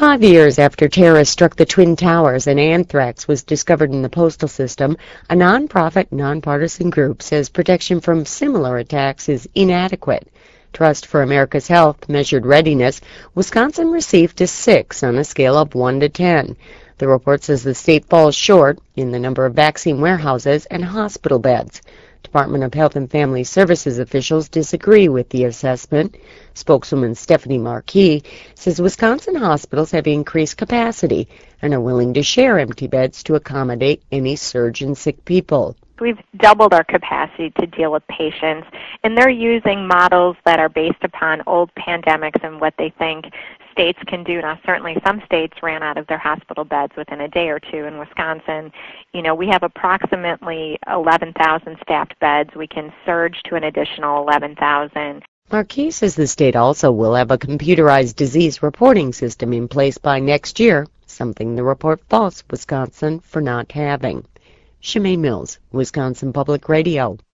5 years after terrorists struck the Twin Towers and anthrax was discovered in the postal system, a nonprofit, nonpartisan group says protection from similar attacks is inadequate. Trust for America's Health measured readiness. Wisconsin received a 6 on a scale of 1 to 10. The report says the state falls short in the number of vaccine warehouses and hospital beds. Department of Health and Family Services officials disagree with the assessment. Spokeswoman Stephanie Markey says Wisconsin hospitals have increased capacity and are willing to share empty beds to accommodate any surge in sick people. We've doubled our capacity to deal with patients, and they're using models that are based upon old pandemics and what they think states can do. Now, certainly some states ran out of their hospital beds within a day or two. In Wisconsin, we have approximately 11,000 staffed beds. We can surge to an additional 11,000. Markey says the state also will have a computerized disease reporting system in place by next year, something the report faults Wisconsin for not having. Shemaine Mills, Wisconsin Public Radio.